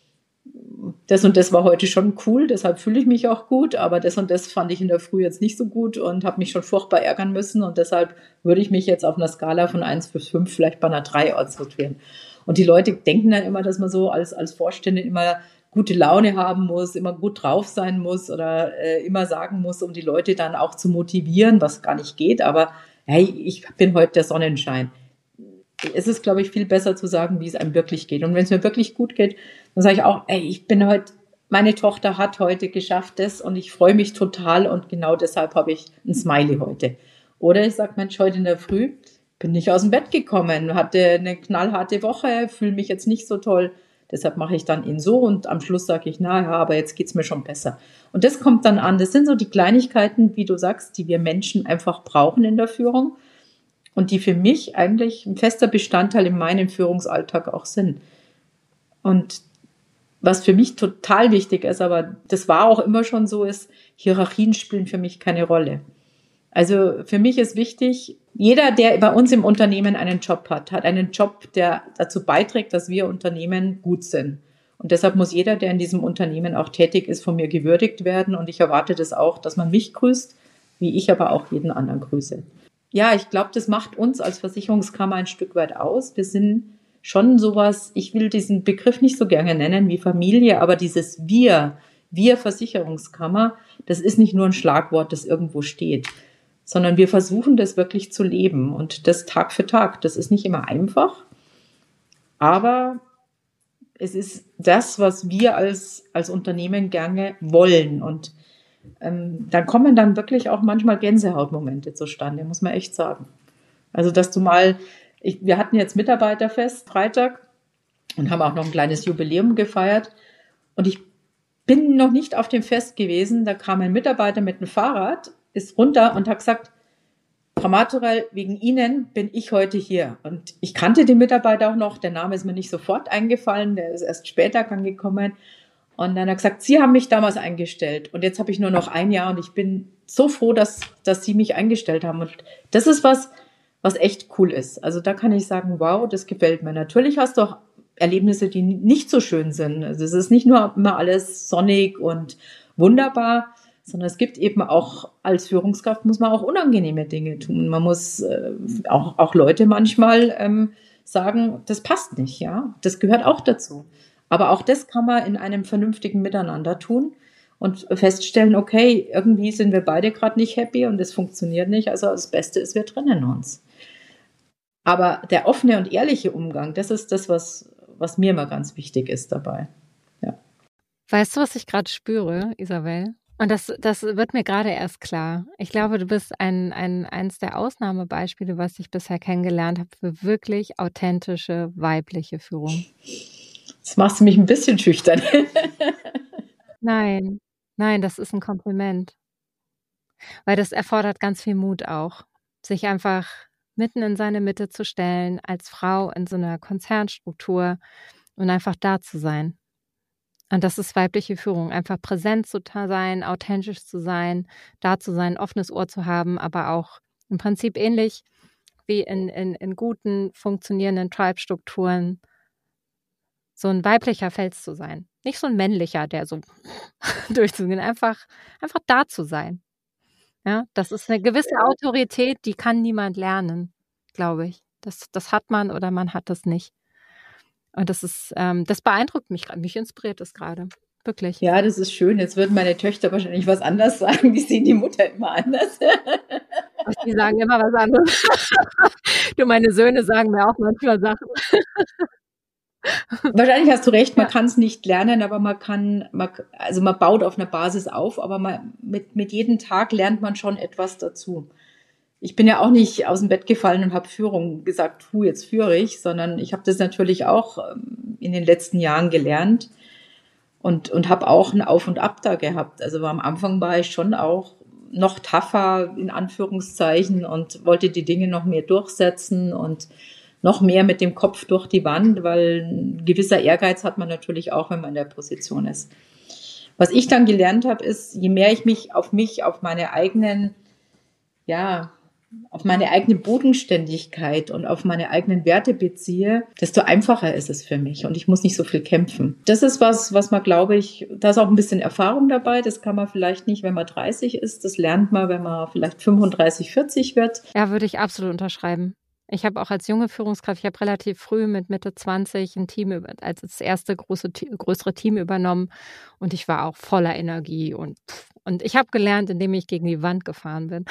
das und das war heute schon cool, deshalb fühle ich mich auch gut, aber das und das fand ich in der Früh jetzt nicht so gut und habe mich schon furchtbar ärgern müssen und deshalb würde ich mich jetzt auf einer Skala von eins bis fünf vielleicht bei einer drei aussortieren. Und die Leute denken dann immer, dass man so als, als Vorständin immer gute Laune haben muss, immer gut drauf sein muss oder äh, immer sagen muss, um die Leute dann auch zu motivieren, was gar nicht geht, aber hey, ich bin heute der Sonnenschein. Es ist, glaube ich, viel besser zu sagen, wie es einem wirklich geht. Und wenn es mir wirklich gut geht, dann sage ich auch, ey, ich bin heute, meine Tochter hat heute geschafft das und ich freue mich total und genau deshalb habe ich ein Smiley heute. Oder ich sage, Mensch, heute in der Früh bin ich aus dem Bett gekommen, hatte eine knallharte Woche, fühle mich jetzt nicht so toll, deshalb mache ich dann ihn so und am Schluss sage ich, na ja, aber jetzt geht's mir schon besser. Und das kommt dann an. Das sind so die Kleinigkeiten, wie du sagst, die wir Menschen einfach brauchen in der Führung. Und die für mich eigentlich ein fester Bestandteil in meinem Führungsalltag auch sind. Und was für mich total wichtig ist, aber das war auch immer schon so, ist, Hierarchien spielen für mich keine Rolle. Also für mich ist wichtig, jeder, der bei uns im Unternehmen einen Job hat, hat einen Job, der dazu beiträgt, dass wir Unternehmen gut sind. Und deshalb muss jeder, der in diesem Unternehmen auch tätig ist, von mir gewürdigt werden. Und ich erwarte das auch, dass man mich grüßt, wie ich aber auch jeden anderen grüße. Ja, ich glaube, das macht uns als Versicherungskammer ein Stück weit aus. Wir sind schon sowas, ich will diesen Begriff nicht so gerne nennen wie Familie, aber dieses Wir, wir Versicherungskammer, das ist nicht nur ein Schlagwort, das irgendwo steht. sondern wir versuchen das wirklich zu leben und das Tag für Tag. Das ist nicht immer einfach, aber es ist das, was wir als, als Unternehmen gerne wollen. Und ähm, dann kommen dann wirklich auch manchmal Gänsehautmomente zustande, muss man echt sagen. Also, dass du mal, ich, wir hatten jetzt Mitarbeiterfest Freitag und haben auch noch ein kleines Jubiläum gefeiert. Und ich bin noch nicht auf dem Fest gewesen. Da kam ein Mitarbeiter mit einem Fahrrad, ist runter und hat gesagt, Frau Martorell, wegen Ihnen bin ich heute hier. Und ich kannte den Mitarbeiter auch noch. Der Name ist mir nicht sofort eingefallen. Der ist erst später angekommen. Und dann hat er gesagt, Sie haben mich damals eingestellt. Und jetzt habe ich nur noch ein Jahr. Und ich bin so froh, dass, dass Sie mich eingestellt haben. Und das ist was, was echt cool ist. Also da kann ich sagen, wow, das gefällt mir. Natürlich hast du auch Erlebnisse, die nicht so schön sind. Also es ist nicht nur immer alles sonnig und wunderbar, sondern es gibt eben auch, als Führungskraft muss man auch unangenehme Dinge tun. Man muss äh, auch, auch Leute manchmal ähm, sagen, das passt nicht, ja. Das gehört auch dazu. Aber auch das kann man in einem vernünftigen Miteinander tun und feststellen, okay, irgendwie sind wir beide gerade nicht happy und es funktioniert nicht. Also das Beste ist, wir trennen uns. Aber der offene und ehrliche Umgang, das ist das, was, was mir immer ganz wichtig ist dabei. Ja. Weißt du, was ich gerade spüre, Isabel? Und das, das wird mir gerade erst klar. Ich glaube, du bist ein, ein, eins der Ausnahmebeispiele, was ich bisher kennengelernt habe, für wirklich authentische weibliche Führung. Jetzt machst du mich ein bisschen schüchtern. Nein, nein, das ist ein Kompliment. Weil das erfordert ganz viel Mut auch, sich einfach mitten in seine Mitte zu stellen, als Frau in so einer Konzernstruktur und einfach da zu sein. Und das ist weibliche Führung, einfach präsent zu sein, authentisch zu sein, da zu sein, ein offenes Ohr zu haben, aber auch im Prinzip ähnlich wie in, in, in guten, funktionierenden Tribe-Strukturen so ein weiblicher Fels zu sein. Nicht so ein männlicher, der so durchzugehen, einfach, einfach da zu sein. Ja, das ist eine gewisse Autorität, die kann niemand lernen, glaube ich. Das, das hat man oder man hat das nicht. Und das ist, ähm, das beeindruckt mich gerade, mich inspiriert das gerade. Wirklich. Ja, das ist schön. Jetzt würden meine Töchter wahrscheinlich was anderes sagen. Die sehen die Mutter immer anders. Die sagen immer was anderes. Du, meine Söhne sagen mir auch manchmal Sachen. Wahrscheinlich hast du recht, man ja. kann es nicht lernen, aber man kann, man, also man baut auf einer Basis auf, aber man, mit, mit jedem Tag lernt man schon etwas dazu. Ich bin ja auch nicht aus dem Bett gefallen und habe Führung gesagt, hu, jetzt führe ich, sondern ich habe das natürlich auch in den letzten Jahren gelernt und, und habe auch ein Auf und Ab da gehabt. Also am Anfang war ich schon auch noch tougher, in Anführungszeichen, und wollte die Dinge noch mehr durchsetzen und noch mehr mit dem Kopf durch die Wand, weil ein gewisser Ehrgeiz hat man natürlich auch, wenn man in der Position ist. Was ich dann gelernt habe, ist, je mehr ich mich auf mich, auf meine eigenen, ja, auf meine eigene Bodenständigkeit und auf meine eigenen Werte beziehe, desto einfacher ist es für mich und ich muss nicht so viel kämpfen. Das ist was, was man, glaube ich, da ist auch ein bisschen Erfahrung dabei. Das kann man vielleicht nicht, wenn man dreißig ist. Das lernt man, wenn man vielleicht fünfunddreißig, vierzig wird. Ja, würde ich absolut unterschreiben. Ich habe auch als junge Führungskraft, ich habe relativ früh mit Mitte zwanzig ein Team als das erste große, größere Team übernommen und ich war auch voller Energie und und ich habe gelernt, indem ich gegen die Wand gefahren bin.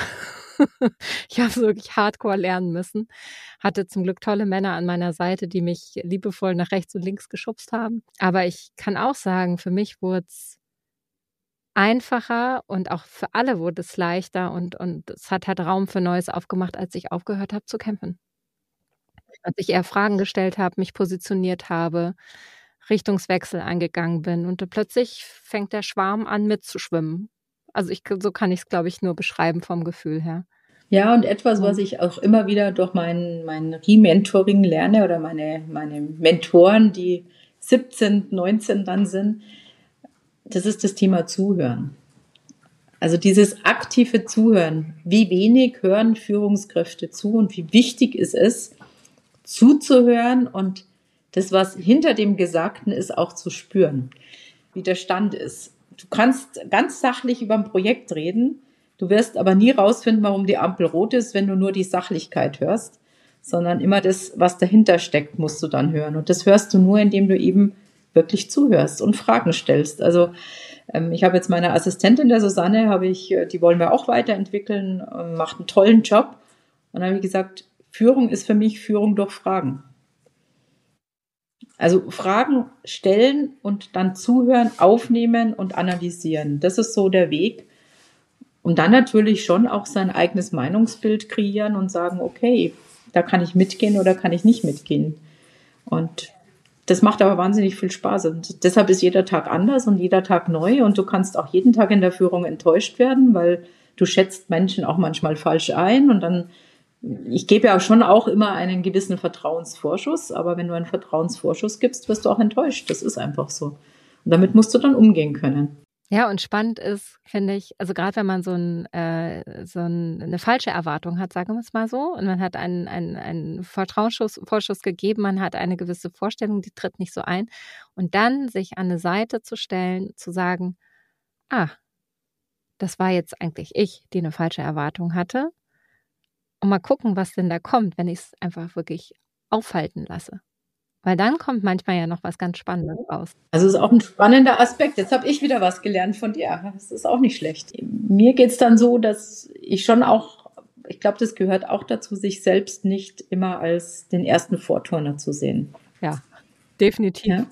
Ich habe es wirklich hardcore lernen müssen. Hatte zum Glück tolle Männer an meiner Seite, die mich liebevoll nach rechts und links geschubst haben. Aber ich kann auch sagen, für mich wurde es einfacher und auch für alle wurde es leichter und, und es hat halt Raum für Neues aufgemacht, als ich aufgehört habe zu kämpfen. Als ich eher Fragen gestellt habe, mich positioniert habe, Richtungswechsel eingegangen bin und plötzlich fängt der Schwarm an mitzuschwimmen. Also ich, so kann ich es, glaube ich, nur beschreiben vom Gefühl her. Ja, und etwas, was ich auch immer wieder durch mein, mein Rementoring lerne oder meine, meine Mentoren, die siebzehn, neunzehn dann sind, das ist das Thema Zuhören. Also dieses aktive Zuhören. Wie wenig hören Führungskräfte zu und wie wichtig es ist, zuzuhören und das, was hinter dem Gesagten ist, auch zu spüren, wie der Stand ist. Du kannst ganz sachlich über ein Projekt reden, du wirst aber nie rausfinden, warum die Ampel rot ist, wenn du nur die Sachlichkeit hörst, sondern immer das, was dahinter steckt, musst du dann hören. Und das hörst du nur, indem du eben wirklich zuhörst und Fragen stellst. Also ähm, ich habe jetzt meine Assistentin, der Susanne, habe ich, die wollen wir auch weiterentwickeln, äh, macht einen tollen Job. Und dann habe ich gesagt, Führung ist für mich Führung durch Fragen. Also Fragen stellen und dann zuhören, aufnehmen und analysieren. Das ist so der Weg. Und dann natürlich schon auch sein eigenes Meinungsbild kreieren und sagen, okay, da kann ich mitgehen oder kann ich nicht mitgehen. Und das macht aber wahnsinnig viel Spaß. Und deshalb ist jeder Tag anders und jeder Tag neu. Und du kannst auch jeden Tag in der Führung enttäuscht werden, weil du schätzt Menschen auch manchmal falsch ein. Und dann, ich gebe ja schon auch immer einen gewissen Vertrauensvorschuss. Aber wenn du einen Vertrauensvorschuss gibst, wirst du auch enttäuscht. Das ist einfach so. Und damit musst du dann umgehen können. Ja, und spannend ist, finde ich, also gerade wenn man so, ein, äh, so ein, eine falsche Erwartung hat, sagen wir es mal so, und man hat einen, einen, einen Vertrauensvorschuss Vorschuss gegeben, man hat eine gewisse Vorstellung, die tritt nicht so ein, und dann sich an eine Seite zu stellen, zu sagen, ah, das war jetzt eigentlich ich, die eine falsche Erwartung hatte, und mal gucken, was denn da kommt, wenn ich es einfach wirklich aufhalten lasse. Weil dann kommt manchmal ja noch was ganz Spannendes raus. Also es ist auch ein spannender Aspekt. Jetzt habe ich wieder was gelernt von dir. Das ist auch nicht schlecht. Mir geht es dann so, dass ich schon auch, ich glaube, das gehört auch dazu, sich selbst nicht immer als den ersten Vorturner zu sehen. Ja, definitiv. Ja?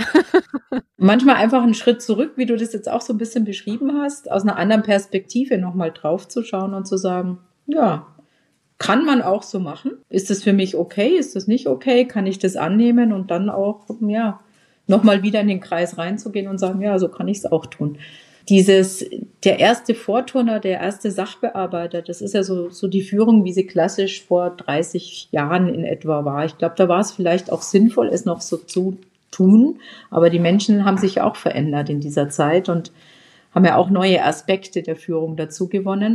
Manchmal einfach einen Schritt zurück, wie du das jetzt auch so ein bisschen beschrieben hast, aus einer anderen Perspektive nochmal drauf zu schauen und zu sagen, ja, kann man auch so machen? Ist das für mich okay? Ist das nicht okay? Kann ich das annehmen? Und dann auch, ja, nochmal wieder in den Kreis reinzugehen und sagen, ja, so kann ich es auch tun. Dieses, der erste Vorturner, der erste Sachbearbeiter, das ist ja so, so die Führung, wie sie klassisch vor dreißig Jahren in etwa war. Ich glaube, da war es vielleicht auch sinnvoll, es noch so zu tun. Aber die Menschen haben sich auch verändert in dieser Zeit und haben ja auch neue Aspekte der Führung dazu gewonnen.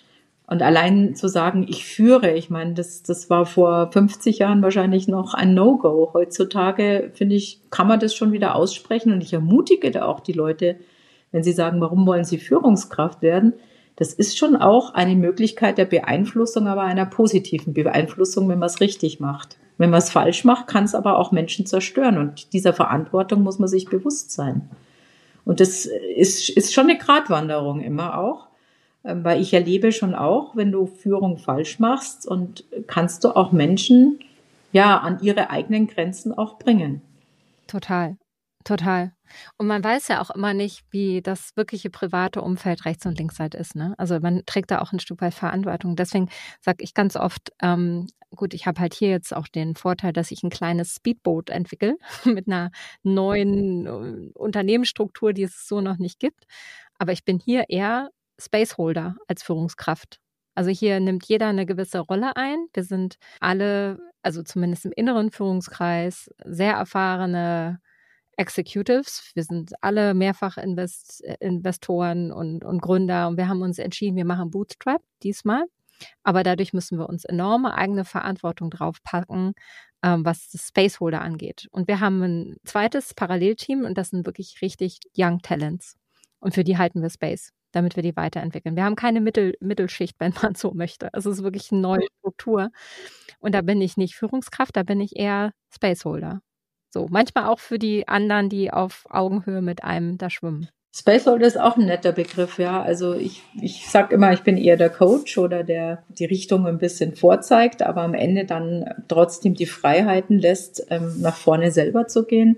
Und allein zu sagen, ich führe, ich meine, das, das war vor fünfzig Jahren wahrscheinlich noch ein No-Go. Heutzutage, finde ich, kann man das schon wieder aussprechen. Und ich ermutige da auch die Leute, wenn sie sagen, warum wollen sie Führungskraft werden? Das ist schon auch eine Möglichkeit der Beeinflussung, aber einer positiven Beeinflussung, wenn man es richtig macht. Wenn man es falsch macht, kann es aber auch Menschen zerstören. Und dieser Verantwortung muss man sich bewusst sein. Und das ist, ist schon eine Gratwanderung immer auch. Weil ich erlebe schon auch, wenn du Führung falsch machst, und kannst du auch Menschen ja an ihre eigenen Grenzen auch bringen. Total, total. Und man weiß ja auch immer nicht, wie das wirkliche private Umfeld rechts und links halt ist. Ne? Also man trägt da auch ein Stück weit Verantwortung. Deswegen sage ich ganz oft, ähm, gut, ich habe halt hier jetzt auch den Vorteil, dass ich ein kleines Speedboot entwickle mit einer neuen äh, Unternehmensstruktur, die es so noch nicht gibt. Aber ich bin hier eher Spaceholder als Führungskraft. Also hier nimmt jeder eine gewisse Rolle ein. Wir sind alle, also zumindest im inneren Führungskreis, sehr erfahrene Executives. Wir sind alle mehrfach Invest- Investoren und, und Gründer, und wir haben uns entschieden, wir machen Bootstrap diesmal. Aber dadurch müssen wir uns enorme eigene Verantwortung draufpacken, ähm, was das Spaceholder angeht. Und wir haben ein zweites Parallelteam, und das sind wirklich richtig Young Talents. Und für die halten wir Space, damit wir die weiterentwickeln. Wir haben keine Mittel, Mittelschicht, wenn man so möchte. Also es ist wirklich eine neue Struktur. Und da bin ich nicht Führungskraft, da bin ich eher Spaceholder. So, manchmal auch für die anderen, die auf Augenhöhe mit einem da schwimmen. Spaceholder ist auch ein netter Begriff, ja. Also ich, ich sag immer, ich bin eher der Coach oder der die Richtung ein bisschen vorzeigt, aber am Ende dann trotzdem die Freiheiten lässt, ähm, nach vorne selber zu gehen.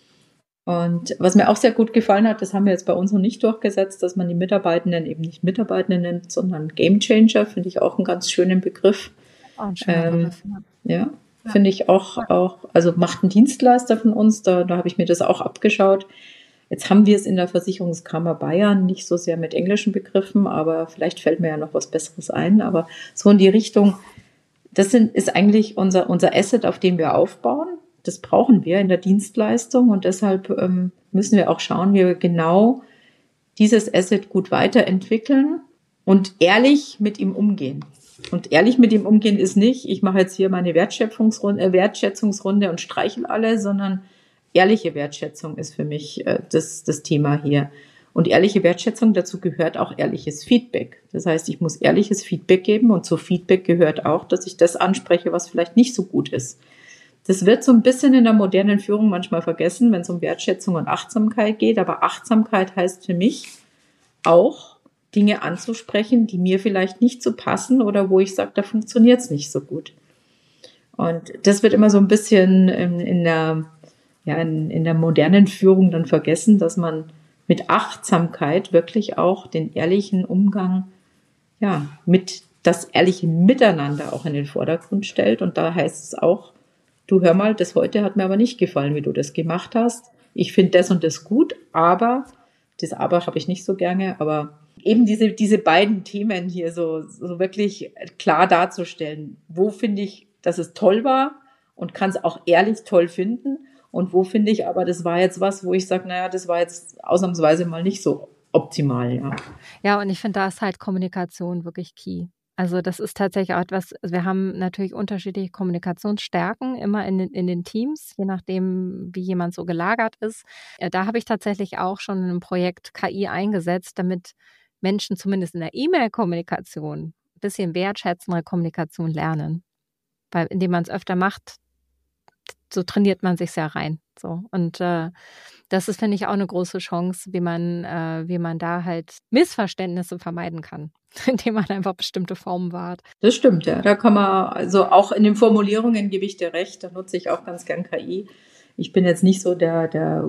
Und was mir auch sehr gut gefallen hat, das haben wir jetzt bei uns noch nicht durchgesetzt, dass man die Mitarbeitenden eben nicht Mitarbeitenden nennt, sondern Game Changer, finde ich auch einen ganz schönen Begriff. Auch ein schöner ähm, Begriff. Ja, ja. Finde ich auch, auch, also macht ein Dienstleister von uns, da, da habe ich mir das auch abgeschaut. Jetzt haben wir es in der Versicherungskammer Bayern nicht so sehr mit englischen Begriffen, aber vielleicht fällt mir ja noch was Besseres ein. Aber so in die Richtung, das sind, ist eigentlich unser, unser Asset, auf dem wir aufbauen. Das brauchen wir in der Dienstleistung, und deshalb ähm, müssen wir auch schauen, wie wir genau dieses Asset gut weiterentwickeln und ehrlich mit ihm umgehen. Und ehrlich mit ihm umgehen ist nicht, ich mache jetzt hier meine Wertschöpfungsrunde, äh, Wertschätzungsrunde und streichel alle, sondern ehrliche Wertschätzung ist für mich äh, das, das Thema hier. Und ehrliche Wertschätzung, dazu gehört auch ehrliches Feedback. Das heißt, ich muss ehrliches Feedback geben, und zu Feedback gehört auch, dass ich das anspreche, was vielleicht nicht so gut ist. Das wird so ein bisschen in der modernen Führung manchmal vergessen, wenn es um Wertschätzung und Achtsamkeit geht. Aber Achtsamkeit heißt für mich auch, Dinge anzusprechen, die mir vielleicht nicht so passen oder wo ich sage, da funktioniert es nicht so gut. Und das wird immer so ein bisschen in, in, der, ja, in, in der modernen Führung dann vergessen, dass man mit Achtsamkeit wirklich auch den ehrlichen Umgang, ja, mit das ehrliche Miteinander auch in den Vordergrund stellt. Und da heißt es auch, du hör mal, das heute hat mir aber nicht gefallen, wie du das gemacht hast. Ich finde das und das gut, aber, das aber habe ich nicht so gerne, aber eben diese, diese beiden Themen hier so, so wirklich klar darzustellen. Wo finde ich, dass es toll war und kann es auch ehrlich toll finden? Und wo finde ich aber, das war jetzt was, wo ich sage, naja, das war jetzt ausnahmsweise mal nicht so optimal, ja. Ja, und ich finde, da ist halt Kommunikation wirklich key. Also das ist tatsächlich auch etwas, also wir haben natürlich unterschiedliche Kommunikationsstärken immer in den, in den Teams, je nachdem, wie jemand so gelagert ist. Äh, Da habe ich tatsächlich auch schon in einem Projekt K I eingesetzt, damit Menschen zumindest in der E-Mail-Kommunikation ein bisschen wertschätzendere Kommunikation lernen. Weil indem man es öfter macht, so trainiert man sich ja rein. So. Und äh, das ist, finde ich, auch eine große Chance, wie man, äh, wie man da halt Missverständnisse vermeiden kann, indem man einfach bestimmte Formen wahrt. Das stimmt, ja. Da kann man, also auch in den Formulierungen gebe ich dir recht, da nutze ich auch ganz gern K I. Ich bin jetzt nicht so der, der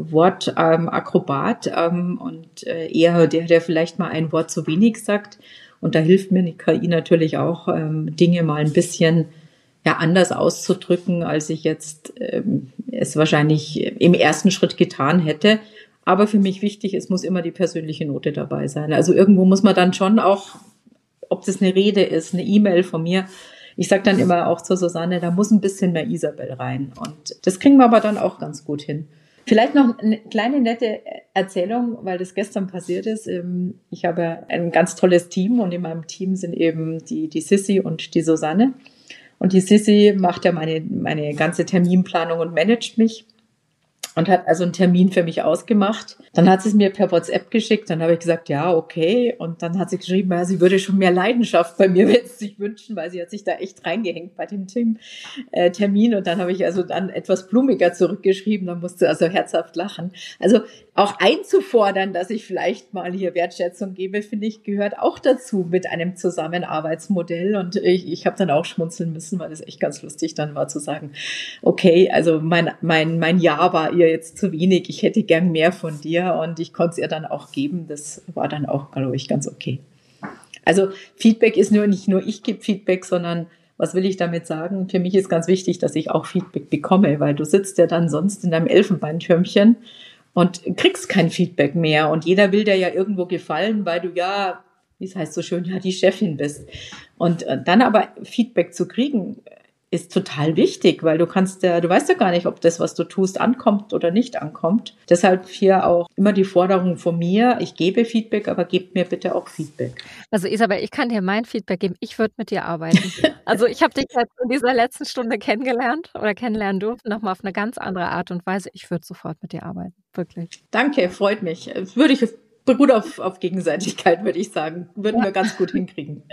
Wortakrobat ähm, und äh, eher der, der vielleicht mal ein Wort zu wenig sagt. Und da hilft mir die K I natürlich auch, ähm, Dinge mal ein bisschen ja anders auszudrücken, als ich jetzt ähm, es wahrscheinlich im ersten Schritt getan hätte. Aber für mich wichtig, es muss immer die persönliche Note dabei sein. Also irgendwo muss man dann schon auch, ob das eine Rede ist, eine E-Mail von mir. Ich sage dann immer auch zur Susanne, da muss ein bisschen mehr Isabel rein. Und das kriegen wir aber dann auch ganz gut hin. Vielleicht noch eine kleine nette Erzählung, weil das gestern passiert ist. Ich habe ein ganz tolles Team und in meinem Team sind eben die, die Sissi und die Susanne. Und die Sissi macht ja meine, meine ganze Terminplanung und managt mich und hat also einen Termin für mich ausgemacht. Dann hat sie es mir per WhatsApp geschickt. Dann habe ich gesagt, ja, okay. Und dann hat sie geschrieben, ja, sie würde schon mehr Leidenschaft bei mir jetzt sich wünschen, weil sie hat sich da echt reingehängt bei dem Team, äh, Termin. Und dann habe ich also dann etwas blumiger zurückgeschrieben. Dann musste also herzhaft lachen. Also auch einzufordern, dass ich vielleicht mal hier Wertschätzung gebe, finde ich, gehört auch dazu mit einem Zusammenarbeitsmodell. Und ich, ich habe dann auch schmunzeln müssen, weil es echt ganz lustig dann war zu sagen, okay, also mein, mein, mein Ja war ihr jetzt zu wenig. Ich hätte gern mehr von dir und ich konnte es ihr dann auch geben. Das war dann auch, glaube ich, ganz okay. Also Feedback ist nur nicht nur ich gebe Feedback, sondern was will ich damit sagen? Für mich ist ganz wichtig, dass ich auch Feedback bekomme, weil du sitzt ja dann sonst in deinem Elfenbeintürmchen und kriegst kein Feedback mehr. Und jeder will dir ja irgendwo gefallen, weil du ja, wie es heißt so schön, ja die Chefin bist. Und dann aber Feedback zu kriegen, ist total wichtig, weil du kannst ja, du weißt ja gar nicht, ob das, was du tust, ankommt oder nicht ankommt. Deshalb hier auch immer die Forderung von mir, ich gebe Feedback, aber gebt mir bitte auch Feedback. Also Isabel, ich kann dir mein Feedback geben, ich würde mit dir arbeiten. Also ich habe dich jetzt in dieser letzten Stunde kennengelernt oder kennenlernen dürfen, nochmal auf eine ganz andere Art und Weise. Ich würde sofort mit dir arbeiten, wirklich. Danke, freut mich. Würde ich gut auf, auf Gegenseitigkeit, würde ich sagen. Würden ja. wir ganz gut hinkriegen.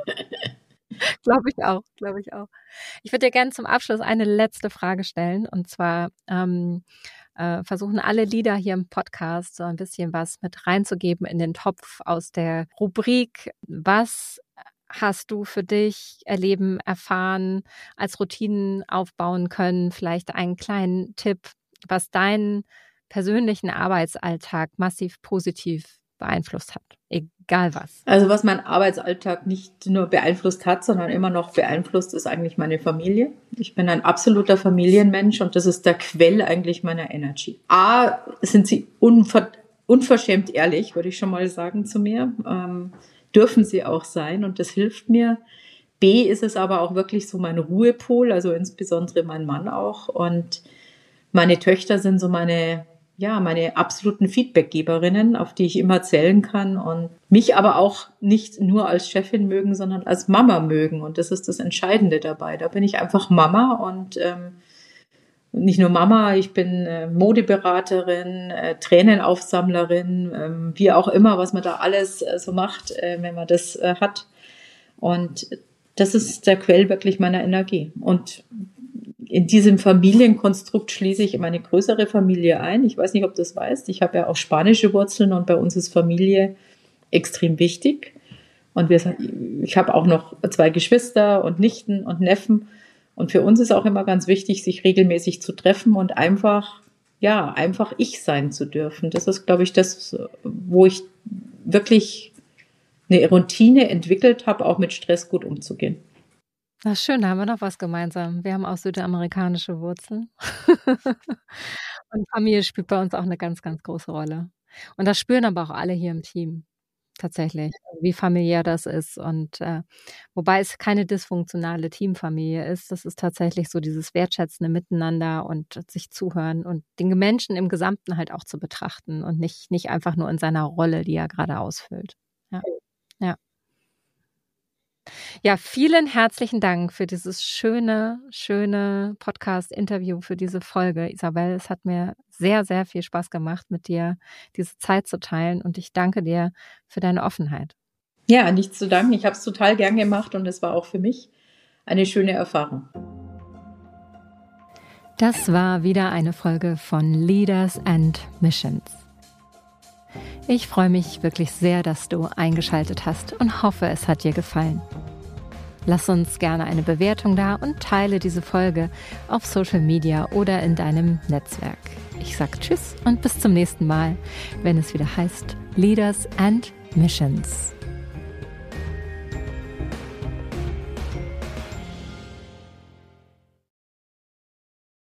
Glaube ich auch, glaube ich auch. Ich würde dir gerne zum Abschluss eine letzte Frage stellen. Und zwar ähm, äh, versuchen alle Leader hier im Podcast so ein bisschen was mit reinzugeben in den Topf aus der Rubrik. Was hast du für dich erleben, erfahren, als Routinen aufbauen können? Vielleicht einen kleinen Tipp, was deinen persönlichen Arbeitsalltag massiv positiv beeinflusst hat, egal was. Also was mein Arbeitsalltag nicht nur beeinflusst hat, sondern immer noch beeinflusst, ist eigentlich meine Familie. Ich bin ein absoluter Familienmensch und das ist der Quell eigentlich meiner Energy. A, sind sie unver- unverschämt ehrlich, würde ich schon mal sagen zu mir. Ähm, dürfen sie auch sein und das hilft mir. B, ist es aber auch wirklich so mein Ruhepol, also insbesondere mein Mann auch. Und meine Töchter sind so meine ja, meine absoluten Feedbackgeberinnen, auf die ich immer zählen kann und mich aber auch nicht nur als Chefin mögen, sondern als Mama mögen. Und das ist das Entscheidende dabei. Da bin ich einfach Mama und ähm, nicht nur Mama, ich bin äh, Modeberaterin, äh, Tränenaufsammlerin, äh, wie auch immer, was man da alles äh, so macht, äh, wenn man das äh, hat. Und das ist der Quell wirklich meiner Energie. Und in diesem Familienkonstrukt schließe ich meine größere Familie ein. Ich weiß nicht, ob du das weißt. Ich habe ja auch spanische Wurzeln und bei uns ist Familie extrem wichtig. Und wir, ich habe auch noch zwei Geschwister und Nichten und Neffen. Und für uns ist auch immer ganz wichtig, sich regelmäßig zu treffen und einfach, ja, einfach ich sein zu dürfen. Das ist, glaube ich, das, wo ich wirklich eine Routine entwickelt habe, auch mit Stress gut umzugehen. Na schön, da haben wir noch was gemeinsam. Wir haben auch südamerikanische Wurzeln. Und Familie spielt bei uns auch eine ganz, ganz große Rolle. Und das spüren aber auch alle hier im Team tatsächlich, wie familiär das ist. Und äh, wobei es keine dysfunktionale Teamfamilie ist, das ist tatsächlich so dieses wertschätzende Miteinander und sich zuhören und den Menschen im Gesamten halt auch zu betrachten und nicht, nicht einfach nur in seiner Rolle, die er gerade ausfüllt. Ja. Ja. Ja, vielen herzlichen Dank für dieses schöne, schöne Podcast-Interview, für diese Folge, Isabel. Es hat mir sehr, sehr viel Spaß gemacht, mit dir diese Zeit zu teilen und ich danke dir für deine Offenheit. Ja, nichts zu danken. Ich habe es total gern gemacht und es war auch für mich eine schöne Erfahrung. Das war wieder eine Folge von Leaders and Missions. Ich freue mich wirklich sehr, dass du eingeschaltet hast und hoffe, es hat dir gefallen. Lass uns gerne eine Bewertung da und teile diese Folge auf Social Media oder in deinem Netzwerk. Ich sage Tschüss und bis zum nächsten Mal, wenn es wieder heißt Leaders and Missions.